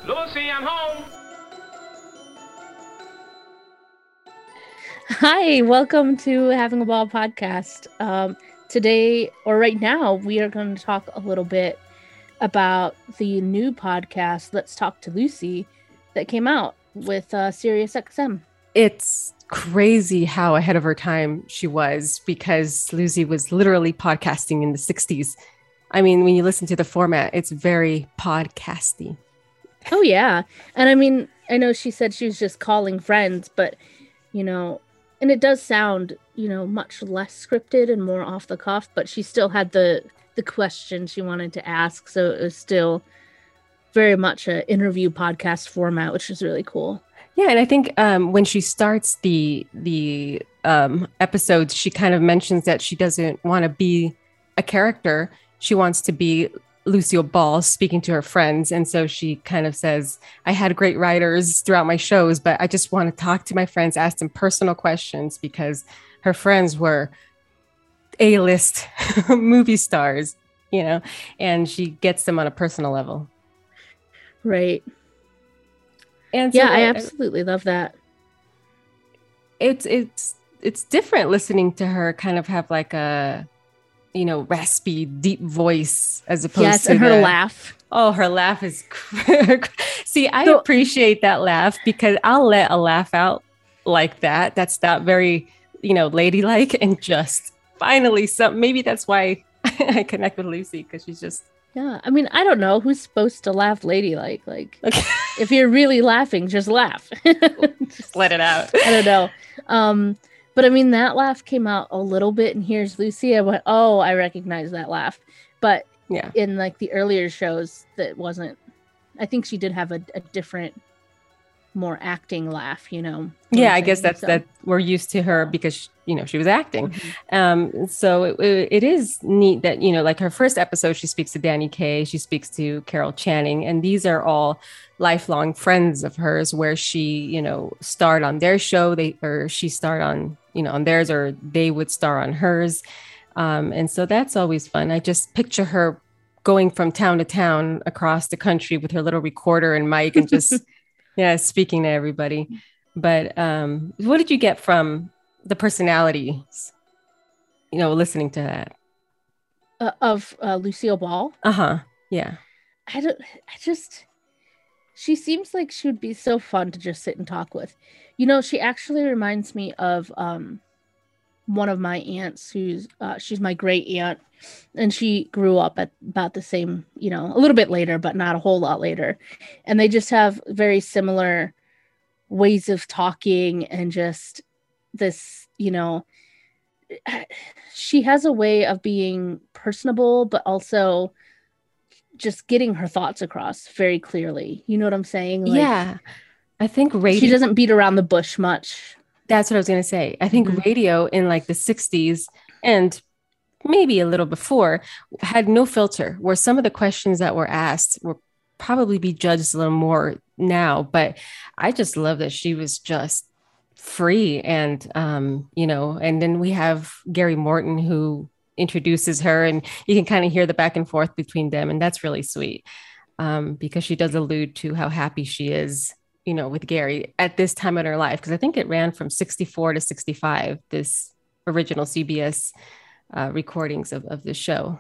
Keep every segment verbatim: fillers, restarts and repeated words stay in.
Lucy, I'm home. Hi, welcome to Having a Ball podcast. Um, today, or right now, we are going to talk a little bit about the new podcast, Let's Talk to Lucy, that came out with uh, SiriusXM. It's crazy how ahead of her time she was, because Lucy was literally podcasting in the sixties. I mean, when you listen to the format, it's very podcasty. Oh, yeah. And I mean, I know she said she was just calling friends, but, you know, and it does sound, you know, much less scripted and more off the cuff, but she still had the the question she wanted to ask. So it was still very much an interview podcast format, which is really cool. Yeah, and I think um, when she starts the the um, episodes, she kind of mentions that she doesn't want to be a character. She wants to be Lucille Ball speaking to her friends. And so she kind of says, I had great writers throughout my shows, but I just want to talk to my friends, ask them personal questions, because her friends were A-list movie stars, you know, and she gets them on a personal level. Right. And so yeah, I absolutely love that. It's it's it's different listening to her kind of have like a, you know, raspy, deep voice as opposed yes, to and her the, laugh. Oh, her laugh is. See, I So- appreciate that laugh, because I'll let a laugh out like that. That's not very, you know, ladylike, and just finally some. Maybe that's why I connect with Lucy, because she's just. Yeah, I mean, I don't know who's supposed to laugh ladylike. Like, Okay. if you're really laughing, just laugh. Just let it out. I don't know. Um, but I mean, that laugh came out a little bit, and here's Lucy. I went, oh, I recognize that laugh. But yeah, in like the earlier shows, that wasn't. I think she did have a, a different, more acting laugh. You know. Yeah, I guess that's so. that we're used to her because, you know, she was acting. Mm-hmm. Um, so it, it is neat that, you know, like her first episode, she speaks to Danny Kaye, she speaks to Carol Channing, and these are all lifelong friends of hers, where she, you know, starred on their show, they or she starred on, you know, on theirs, or they would star on hers. Um, and so that's always fun. I just picture her going from town to town across the country with her little recorder and mic and just, yeah, speaking to everybody. But um, what did you get from the personalities, you know, listening to that? Uh, of uh, Lucille Ball? Uh-huh. Yeah. I don't, I just, she seems like she would be so fun to just sit and talk with. You know, she actually reminds me of um, one of my aunts who's, uh, she's my great aunt, and she grew up at about the same, you know, a little bit later, but not a whole lot later. And they just have very similar ways of talking, and just this, you know, she has a way of being personable, but also just getting her thoughts across very clearly. You know what I'm saying? Like, yeah. I think radio. She doesn't beat around the bush much. That's what I was going to say. I think mm-hmm. radio in like the sixties and maybe a little before had no filter, where some of the questions that were asked were probably be judged a little more now. But I just love that she was just free. And, um, you know, and then we have Gary Morton, who introduces her, and you can kind of hear the back and forth between them. And that's really sweet, um, because she does allude to how happy she is, you know, with Gary at this time in her life. Because I think it ran from sixty-four to sixty-five, this original C B S uh, recordings of, of the show.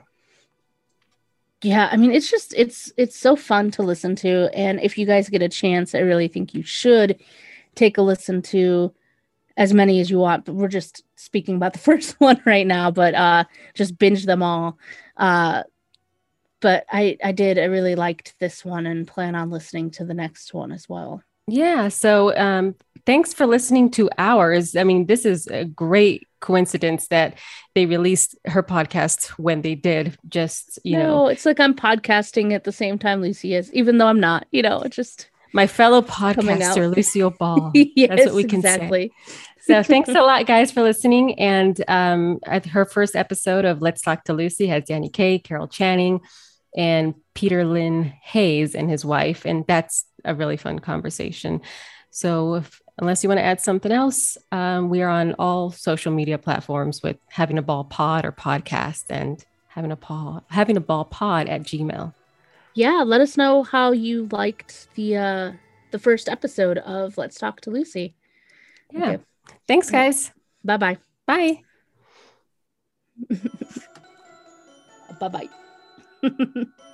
Yeah, I mean, it's just, it's, it's so fun to listen to. And if you guys get a chance, I really think you should take a listen to as many as you want. But we're just speaking about the first one right now, but uh, just binge them all. Uh, but I, I did, I really liked this one, and plan on listening to the next one as well. Yeah. So um, thanks for listening to ours. I mean, this is a great coincidence that they released her podcast when they did. Just, you no, know, it's like I'm podcasting at the same time Lucy is, even though I'm not, you know, it's just my fellow podcaster, Lucille Ball. Yes, that's what we can exactly. say. So thanks a lot, guys, for listening. And um, at her first episode of Let's Talk to Lucy has Danny Kaye, Carol Channing, and Peter Lynn Hayes and his wife. And that's a really fun conversation. So if, unless you want to add something else, um, we are on all social media platforms with Having a Ball Pod or podcast, and having a ball, having a ball pod at Gmail. yeah, let us know how you liked the uh the first episode of Let's Talk to Lucy. Yeah. Okay. Thanks, guys. Bye-bye. Bye. Bye-bye.